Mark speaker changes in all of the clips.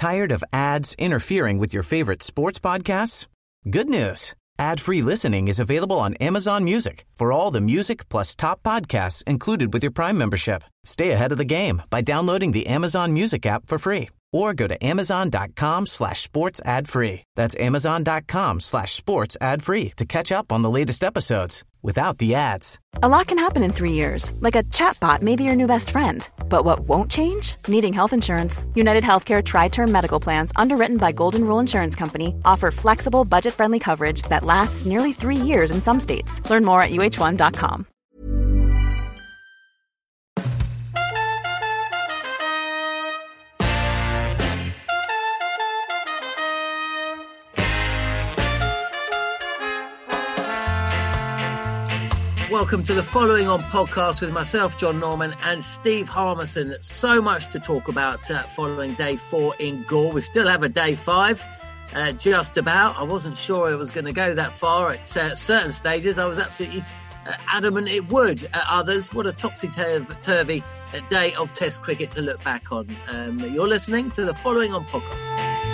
Speaker 1: Tired of ads interfering with your favorite sports podcasts? Good news. Ad-free listening is available on Amazon Music for all the music plus top podcasts included with your Prime membership. Stay ahead of the game by downloading the Amazon Music app for free or go to amazon.com/sports ad free. That's amazon.com/sports ad free to catch up on the latest episodes without the ads.
Speaker 2: A lot can happen in 3 years, like a chatbot may be your new best friend. But what won't change? Needing health insurance. United Healthcare Tri-Term Medical Plans, underwritten by Golden Rule Insurance Company, offer flexible, budget-friendly coverage that lasts nearly 3 years in some states. Learn more at uh1.com.
Speaker 3: Welcome to the Following On podcast with myself, John Norman, and Steve Harmison. So much to talk about following day 4 in Gaul. We still have a day 5, just about. I wasn't sure it was going to go that far at certain stages. I was absolutely adamant it would. At others, what a topsy-turvy day of Test cricket to look back on. You're listening to the Following On podcast.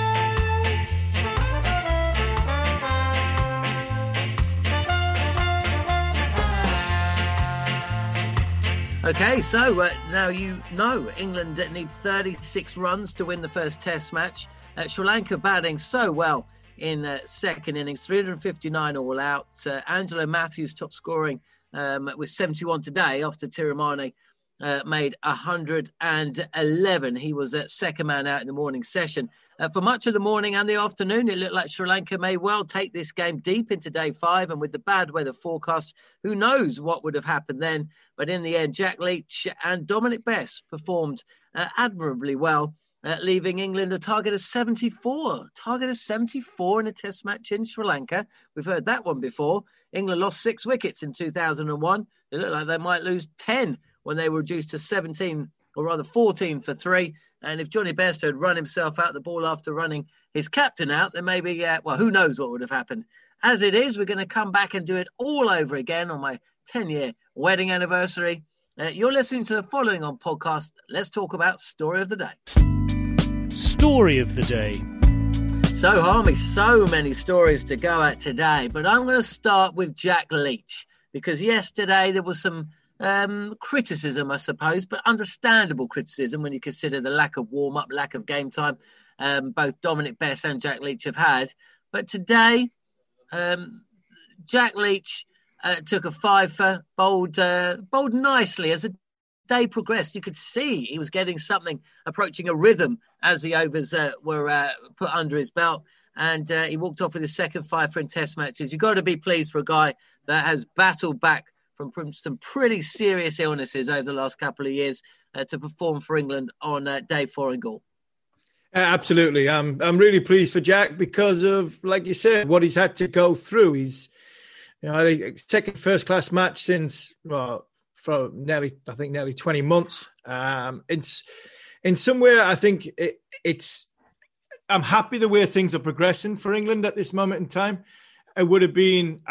Speaker 3: Okay, so now you know England need 36 runs to win the first Test match. Sri Lanka batting so well in second innings, 359 all out. Angelo Matthews top scoring with 71 today after Tirumane made 111. He was second man out in the morning session. For much of the morning and the afternoon, it looked like Sri Lanka may well take this game deep into day 5. And with the bad weather forecast, who knows what would have happened then. But in the end, Jack Leach and Dominic Bess performed admirably well, leaving England a target of 74. Target of 74 in a Test match in Sri Lanka. We've heard that one before. England lost 6 wickets in 2001. It looked like they might lose 10 when they were reduced to 17, or rather 14 for 3. And if Johnny Bairstow had run himself out the ball after running his captain out, then maybe, who knows what would have happened. As it is, we're going to come back and do it all over again on my 10-year wedding anniversary. You're listening to the Following On podcast. Let's talk about Story of the Day.
Speaker 4: Story of the Day.
Speaker 3: So, Harmy, so many stories to go at today, but I'm going to start with Jack Leach, because yesterday there was some criticism, I suppose, but understandable criticism when you consider the lack of warm-up, lack of game time both Dominic Bess and Jack Leach have had. But today, Jack Leach took a fifer, bowled nicely. As the day progressed, you could see he was getting something approaching a rhythm as the overs were put under his belt. And he walked off with his second fifer in Test matches. You've got to be pleased for a guy that has battled back from some pretty serious illnesses over the last couple of years to perform for England on day 4 in Gaul.
Speaker 5: Absolutely. I'm really pleased for Jack because of, like you said, what he's had to go through. He's, second first-class match since, for nearly 20 months. In some way, I think I'm happy the way things are progressing for England at this moment in time. It would have been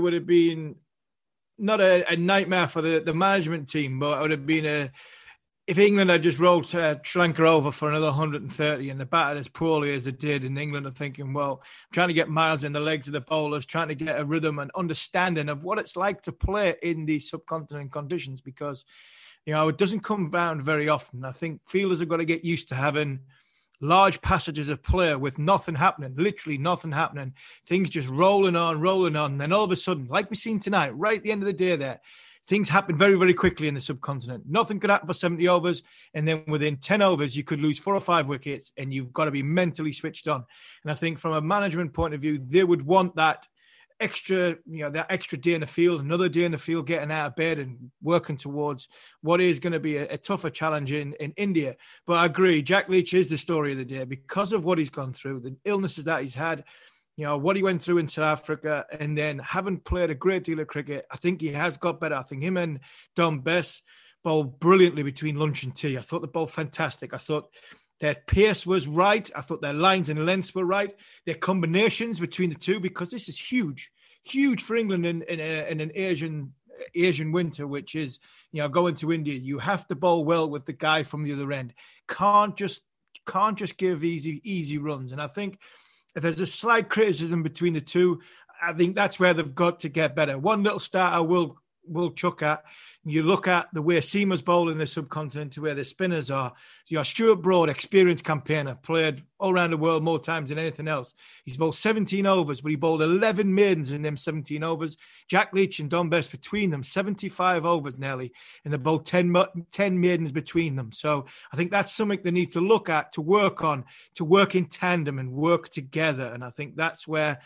Speaker 5: not a nightmare for the management team, but it would have been if England had just rolled Sri Lanka over for another 130 and they batted as poorly as they did, and England are thinking, well, trying to get miles in the legs of the bowlers, trying to get a rhythm and understanding of what it's like to play in these subcontinent conditions, because, it doesn't come around very often. I think fielders have got to get used to having large passages of play with nothing happening, literally nothing happening, things just rolling on. And then all of a sudden, like we've seen tonight, right at the end of the day there, things happen very, very quickly in the subcontinent. Nothing could happen for 70 overs. And then within 10 overs, you could lose 4 or 5 wickets and you've got to be mentally switched on. And I think from a management point of view, they would want that extra day in the field, another day in the field, getting out of bed and working towards what is going to be a tougher challenge in India. But I agree, Jack Leach is the story of the day because of what he's gone through, the illnesses that he's had, what he went through in South Africa, and then having played a great deal of cricket. I think he has got better. I think him and Dom Bess bowled brilliantly between lunch and tea. I thought they bowled fantastic. I thought their pace was right. I thought their lines and lengths were right. Their combinations between the two, because this is huge for England in an Asian winter, which is, going to India. You have to bowl well with the guy from the other end. Can't can't just give easy runs. And I think if there's a slight criticism between the two, I think that's where they've got to get better. One little start I will chuck at. You look at the way Seamer's bowl in the subcontinent to where the spinners are. Stuart Broad, experienced campaigner, played all around the world more times than anything else. He's bowled 17 overs, but he bowled 11 maidens in them 17 overs. Jack Leach and Dom Bess between them, 75 overs nearly, and they bowled 10 maidens between them. So I think that's something they need to look at, to work on, to work in tandem and work together. And I think that's where,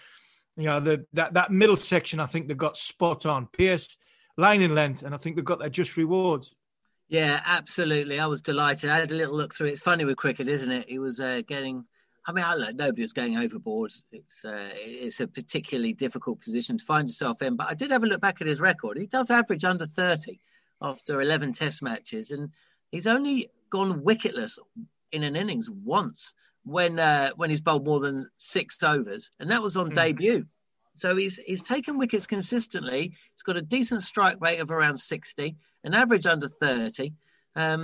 Speaker 5: that middle section, I think they've got spot on. Pace, line in length, and I think they've got their just rewards.
Speaker 3: Yeah, absolutely. I was delighted. I had a little look through it. It's funny with cricket, isn't it? He was getting... nobody was going overboard. It's a particularly difficult position to find yourself in. But I did have a look back at his record. He does average under 30 after 11 test matches. And he's only gone wicketless in an innings once when he's bowled more than 6 overs. And that was on debut. So he's taken wickets consistently. He's got a decent strike rate of around 60, an average under 30. I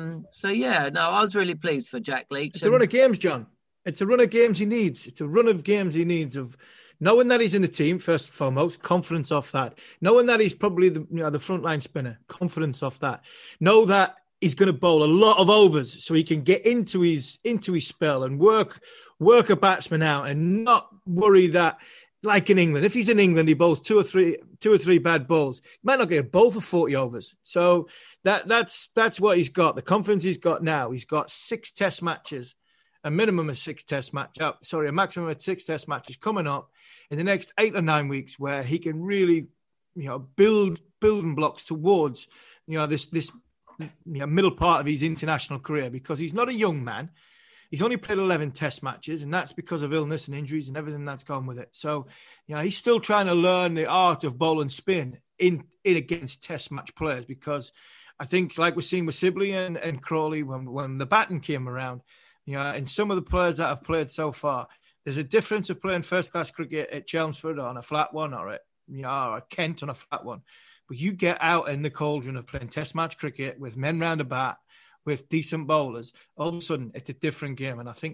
Speaker 3: was really pleased for Jack Leach.
Speaker 5: It's a run of games, John. It's a run of games he needs. It's a run of games he needs of knowing that he's in the team, first and foremost, confidence off that. Knowing that he's probably the frontline spinner, confidence off that. Know that he's going to bowl a lot of overs so he can get into his spell and work a batsman out and not worry that... Like in England, if he's in England, he bowls two or three bad balls. He might not get a bowl for 40 overs. So that's what he's got. The confidence he's got now. He's got 6 test matches, a maximum of 6 test matches coming up in the next 8 or 9 weeks, where he can really, building blocks towards, this middle part of his international career, because he's not a young man. He's only played 11 test matches, and that's because of illness and injuries and everything that's gone with it. So, he's still trying to learn the art of bowl and spin in against test match players, because I think, like we're seeing with Sibley and Crawley, when the batting came around, and some of the players that have played so far, there's a difference of playing first-class cricket at Chelmsford on a flat one or at Kent on a flat one. But you get out in the cauldron of playing test match cricket with men round the bat, with decent bowlers, all of a sudden it's a different game. And I think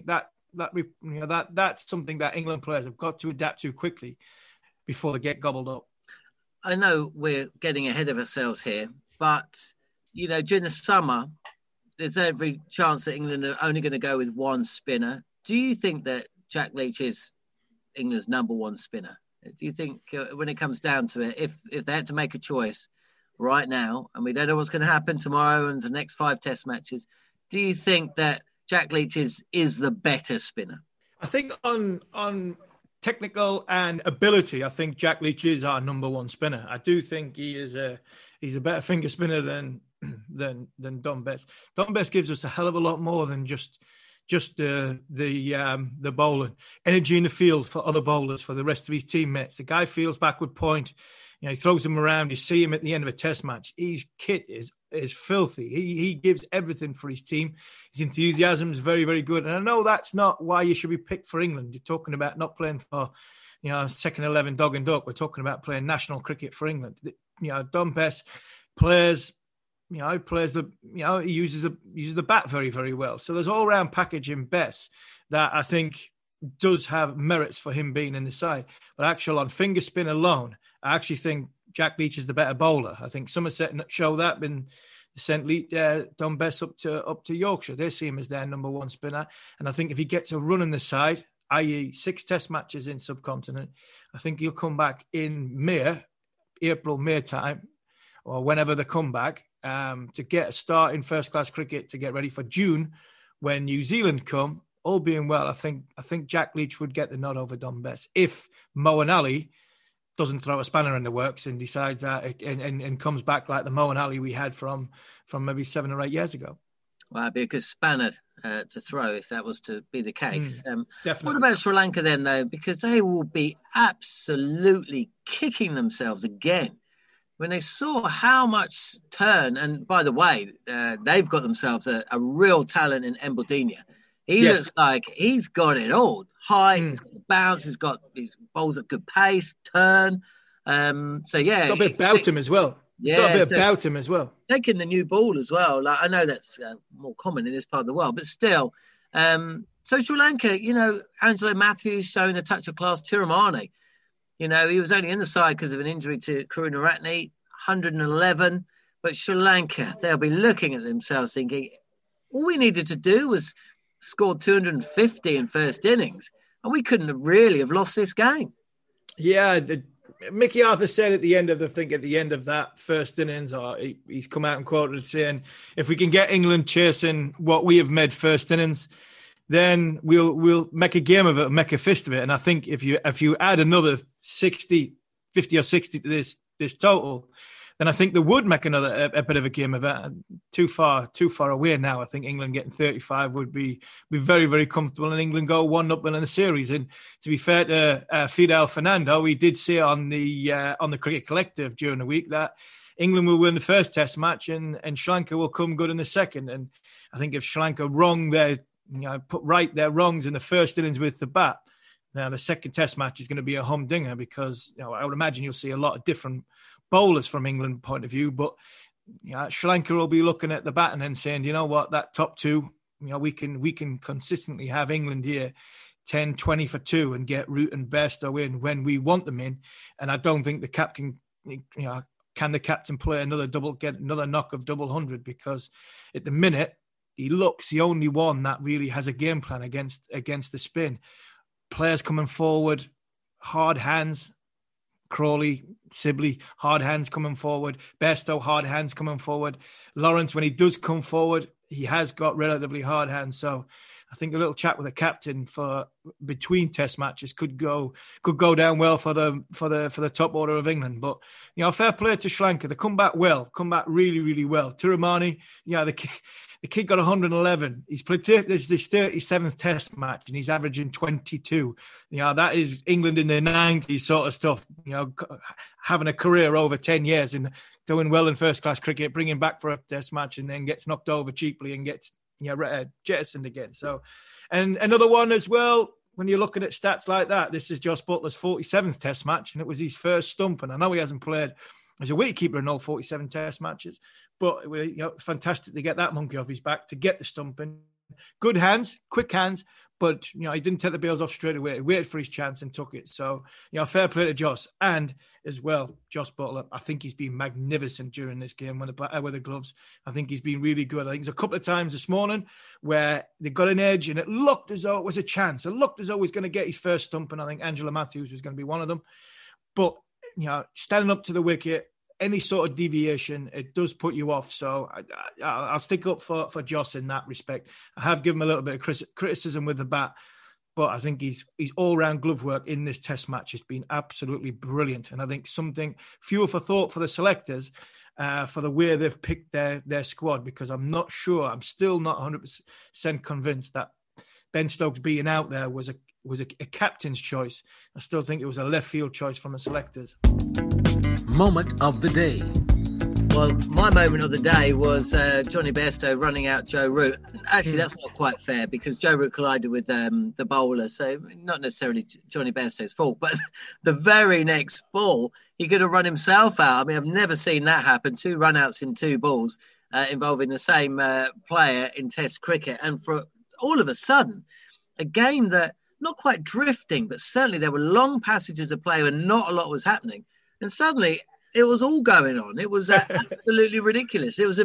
Speaker 5: that's something that England players have got to adapt to quickly before they get gobbled up.
Speaker 3: I know we're getting ahead of ourselves here, but, during the summer, there's every chance that England are only going to go with one spinner. Do you think that Jack Leach is England's number one spinner? Do you think when it comes down to it, if they had to make a choice right now, and we don't know what's going to happen tomorrow and the next 5 test matches, do you think that Jack Leach is the better spinner? I
Speaker 5: think on technical and ability, I think Jack Leach is our number one spinner. I do think he's a better finger spinner than Dom Bess. Dom Bess gives us a hell of a lot more than just the bowling. Energy in the field for other bowlers, for the rest of his teammates. The guy feels backward point. He throws them around. You see him at the end of a test match. His kit is filthy. He gives everything for his team. His enthusiasm is very, very good. And I know that's not why you should be picked for England. You're talking about not playing for, second 11 dog and duck. We're talking about playing national cricket for England. Dom Bess plays. He uses the bat very, very well. So there's all round package in Bess that I think does have merits for him being in the side. But actually on finger spin alone, I actually think Jack Leach is the better bowler. I think Somerset show that when they sent Dom Bess up to Yorkshire. They see him as their number one spinner. And I think if he gets a run in the side, i.e. 6 test matches in subcontinent, I think he'll come back in April, May time, or whenever they come back, to get a start in first-class cricket to get ready for June when New Zealand come. All being well, I think Jack Leach would get the nod over Dom Bess if Moeen Ali doesn't throw a spanner in the works and decides that and comes back like the Moeen Ali we had from maybe 7 or 8 years ago.
Speaker 3: Well, that'd be a good spanner to throw if that was to be the case.
Speaker 5: Definitely.
Speaker 3: What about Sri Lanka then, though? Because they will be absolutely kicking themselves again when they saw how much turn. And by the way, they've got themselves a real talent in Mbudinha. He looks like he's got it all. Height, he's got the bounce, he's got his bowls at good pace, turn. He's got
Speaker 5: a bit about him as well. Taking
Speaker 3: the new ball as well. Like, I know that's more common in this part of the world, but still, So Sri Lanka, Angelo Matthews showing a touch of class. Tiramani, he was only in the side because of an injury to Karunaratne, 111. But Sri Lanka, they'll be looking at themselves thinking, all we needed to do was score 250 in first innings, and we couldn't have really lost this game.
Speaker 5: Yeah, Mickey Arthur said at the end of that first innings, or he's come out and quoted saying, if we can get England chasing what we have made first innings, then we'll make a game of it, make a fist of it. And I think if you add another 50 or 60 to this total, then I think they would make a bit of a game of it. Too far away now. I think England getting 35 would be very, very comfortable, and England go 1-0 in the series. And to be fair to Fidel Fernando, he did say on the Cricket Collective during the week that England will win the first Test match and Sri Lanka will come good in the second. And I think if Sri Lanka put right their wrongs in the first innings with the bat, now the second Test match is going to be a humdinger, because I would imagine you'll see a lot of different bowlers from England point of view, but Sri Lanka will be looking at the batting and saying, you know what, that top two, we can consistently have England here 10, 20 for 2 and get Root and Bairstow in when we want them in. And I don't think the captain, can the captain play get another knock of double 100, because at the minute he looks the only one that really has a game plan against the spin. Players coming forward, hard hands. Crawley, Sibley, hard hands coming forward. Bairstow, hard hands coming forward. Lawrence, when he does come forward, he has got relatively hard hands. So I think a little chat with the captain for between Test matches could go down well for the top order of England. But fair play to Sri Lanka. They come back really, really well. Tiramani, the kid got 111. He's played this 37th Test match, and he's averaging 22. That is England in the 90s sort of stuff. Having a career over 10 years and doing well in first-class cricket, bringing back for a Test match, and then gets knocked over cheaply and gets jettisoned again. So, and another one as well. When you're looking at stats like that, this is Jos Buttler's 47th Test match, and it was his first stump. And I know he hasn't played as a wicketkeeper in all 47 Test matches, but it's fantastic to get that monkey off his back, to get the stumping. Good hands, quick hands, but he didn't take the bails off straight away. He waited for his chance and took it. So fair play to Jos, and as well Jos Buttler. I think he's been magnificent during this game with the gloves. I think he's been really good. I think there's a couple of times this morning where they got an edge and it looked as though it was a chance. It looked as though he was going to get his first stump, and I think Angelo Matthews was going to be one of them. But standing up to the wicket, any sort of deviation, it does put you off. So I'll stick up for Jos in that respect. I have given him a little bit of criticism with the bat, but I think his all-round glove work in this Test match has been absolutely brilliant. And I think something fuel for thought for the selectors for the way they've picked their squad, because I'm still not 100% convinced that Ben Stokes being out there was a captain's choice. I still think it was a left field choice from the selectors.
Speaker 4: Moment of the day.
Speaker 3: Well, my moment of the day was Jonny Bairstow running out Joe Root. Actually, that's not quite fair, because Joe Root collided with the bowler, so not necessarily Jonny Bairstow's fault, but the very next ball, he could have run himself out. I mean, I've never seen that happen. 2 run-outs in 2 balls involving the same player in Test cricket. And for all of a sudden, a game that, not quite drifting, but certainly there were long passages of play and not a lot was happening. And suddenly it was all going on. It was absolutely ridiculous. It was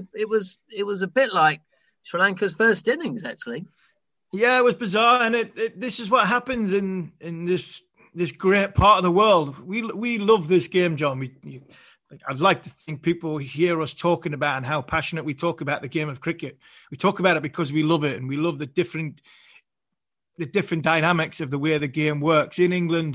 Speaker 3: a bit like Sri Lanka's first innings, actually.
Speaker 5: Yeah, it was bizarre, and this is what happens in this great part of the world. We love this game, John. I'd like to think people hear us talking about and how passionate we talk about the game of cricket. We talk about it because we love it, and we love the different dynamics of the way the game works in England.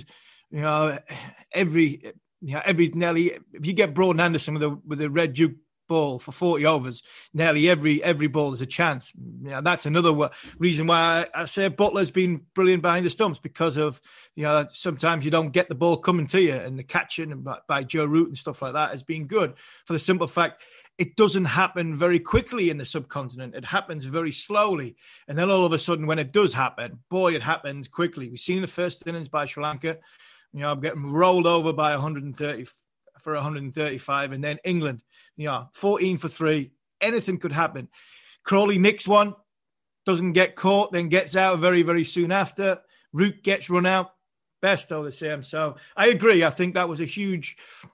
Speaker 5: Nearly, if you get Broad and Anderson with a red Duke ball for 40 overs, nearly every ball is a chance. That's another reason why I say Butler's been brilliant behind the stumps, because of sometimes you don't get the ball coming to you, and the catching by Joe Root and stuff like that has been good, for the simple fact it doesn't happen very quickly in the subcontinent. It happens very slowly, and then all of a sudden when it does happen, boy, it happens quickly. We've seen the first innings by Sri Lanka. I'm getting rolled over by 130 for 135, and then England, 14 for 3. Anything could happen. Crawley nicks one, doesn't get caught, then gets out very, very soon after. Root gets run out. Bairstow the same. So I agree. I think that was a huge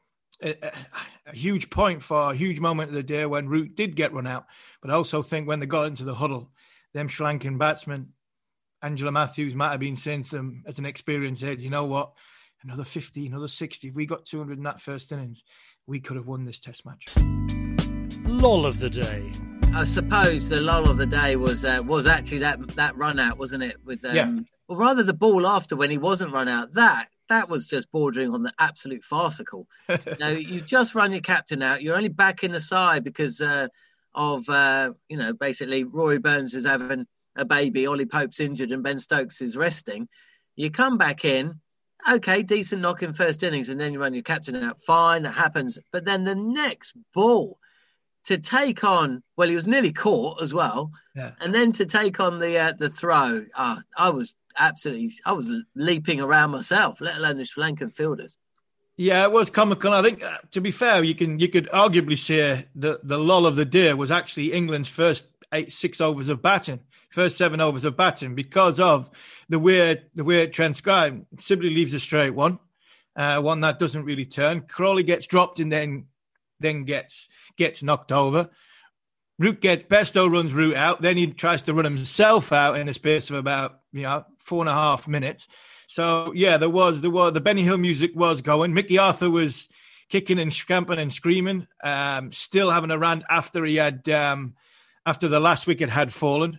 Speaker 5: point for a huge moment of the day when Root did get run out. But I also think when they got into the huddle, them Sri Lankan batsmen, Angela Matthews might have been saying to them as an experienced head, you know what, another 50, another 60. If we got 200 in that first innings, we could have won this test match.
Speaker 4: Lol of the day.
Speaker 3: I suppose the lull of the day was actually that run out, wasn't it? With or rather the ball after when he wasn't run out. That was just bordering on the absolute farcical. You just run your captain out. You're only back in the side because of basically Rory Burns is having a baby, Ollie Pope's injured, and Ben Stokes is resting. You come back in, okay, decent knock in first innings, and then you run your captain out. Fine, that happens. But then the next ball to take on, well, he was nearly caught as well, and then to take on the throw, I was leaping around myself, let alone the Sri Lankan fielders.
Speaker 5: Yeah, it was comical. I think, to be fair, you could arguably say that the lull of the day was actually England's first 6 overs of batting, first 7 overs of batting, because of the way it transcribed. Sibley leaves a straight one that doesn't really turn. Crawley gets dropped and then gets knocked over. Bairstow runs Root out. Then he tries to run himself out in a space of about 4.5 minutes. So yeah, there was the Benny Hill music was going. Mickey Arthur was kicking and scampering and screaming, still having a rant after he had after the last wicket had fallen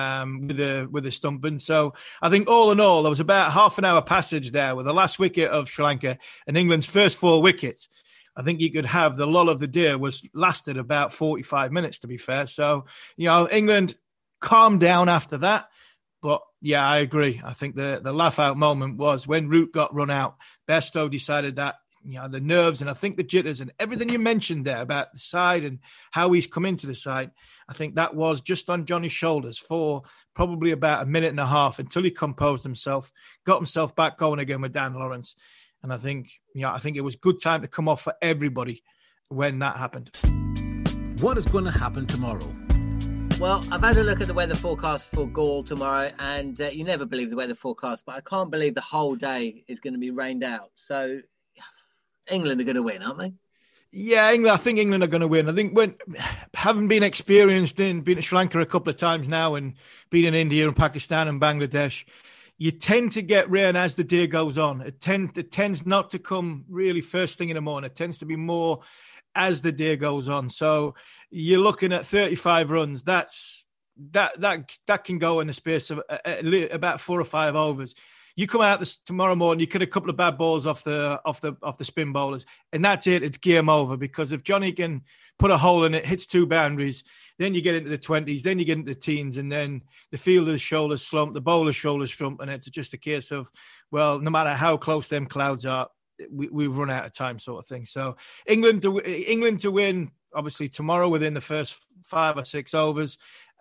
Speaker 5: with the stumping. So I think all in all, there was about half an hour passage there with the last wicket of Sri Lanka and England's first 4 wickets. I think you could have the lull of the day lasted about 45 minutes, to be fair. So, England calmed down after that. But, yeah, I agree. I think the laugh-out moment was when Root got run out. Bairstow decided that, the nerves and I think the jitters and everything you mentioned there about the side and how he's come into the side, I think that was just on Johnny's shoulders for probably about a minute and a half until he composed himself, got himself back going again with Dan Lawrence. And I think it was good time to come off for everybody when that happened.
Speaker 4: What is going to happen tomorrow?
Speaker 3: Well, I've had a look at the weather forecast for Galle tomorrow, and you never believe the weather forecast, but I can't believe the whole day is going to be rained out. So England are going to win, aren't they?
Speaker 5: Yeah, I think England are going to win. I think having been experienced in being to Sri Lanka a couple of times now and being in India and Pakistan and Bangladesh, you tend to get rain as the day goes on. It tends not to come really first thing in the morning. It tends to be more as the day goes on. So you're looking at 35 runs. That can go in the space of about 4 or 5 overs. You come out tomorrow morning, you get a couple of bad balls off the spin bowlers, and that's it. It's game over, because if Johnny can put a hole in it, hits 2 boundaries, then you get into the 20s, then you get into the teens, and then the fielder's shoulders slump, the bowler's shoulders slump, and it's just a case of, well, no matter how close them clouds are, we've run out of time, sort of thing. So England to win, obviously tomorrow within the first 5 or 6 overs.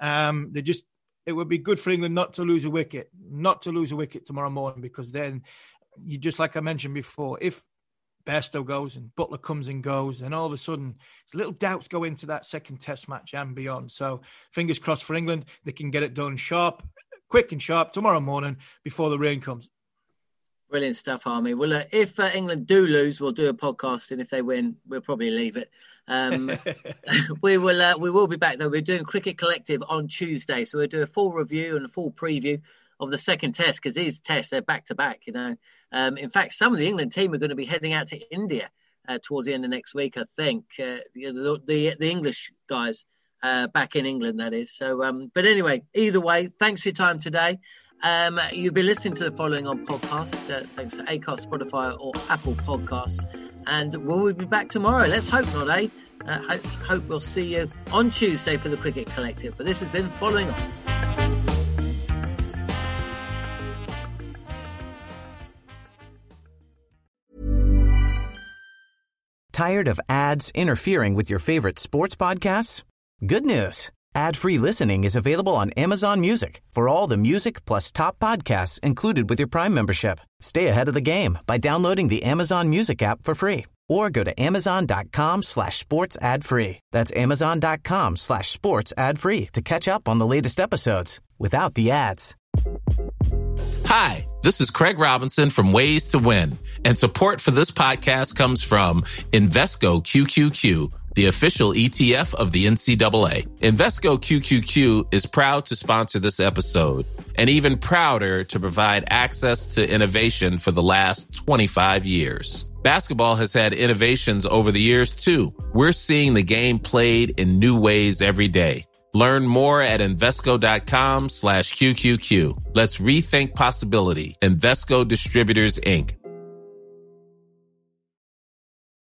Speaker 5: It would be good for England not to lose a wicket tomorrow morning, because then you just, like I mentioned before, if Bairstow goes and Buttler comes and goes, and all of a sudden little doubts go into that second test match and beyond. So fingers crossed for England. They can get it done quick and sharp tomorrow morning before the rain comes.
Speaker 3: Brilliant stuff, Harmy. Well, if England do lose, we'll do a podcast, and if they win, we'll probably leave it. We will be back, though. We're doing Cricket Collective on Tuesday, so we'll do a full review and a full preview of the second test, because these tests, they're back-to-back, In fact, some of the England team are going to be heading out to India towards the end of next week, I think. The English guys back in England, that is. So, but anyway, either way, thanks for your time today. You've been listening to the following on podcast, thanks to Acast, Spotify or Apple Podcasts, and we'll be back tomorrow. Let's hope not, eh? Hope we'll see you on Tuesday for the Cricket Collective. But this has been Following On.
Speaker 1: Tired of ads interfering with your favorite sports podcasts? Good news. Ad-free listening is available on Amazon Music for all the music plus top podcasts included with your Prime membership. Stay ahead of the game by downloading the Amazon Music app for free, or go to amazon.com/sports ad free. That's amazon.com/sports ad free to catch up on the latest episodes without the ads.
Speaker 6: Hi, this is Craig Robinson from Ways to Win, and support for this podcast comes from Invesco QQQ, the official ETF of the NCAA. Invesco QQQ is proud to sponsor this episode, and even prouder to provide access to innovation for the last 25 years. Basketball has had innovations over the years, too. We're seeing the game played in new ways every day. Learn more at Invesco.com/QQQ. Let's rethink possibility. Invesco Distributors, Inc.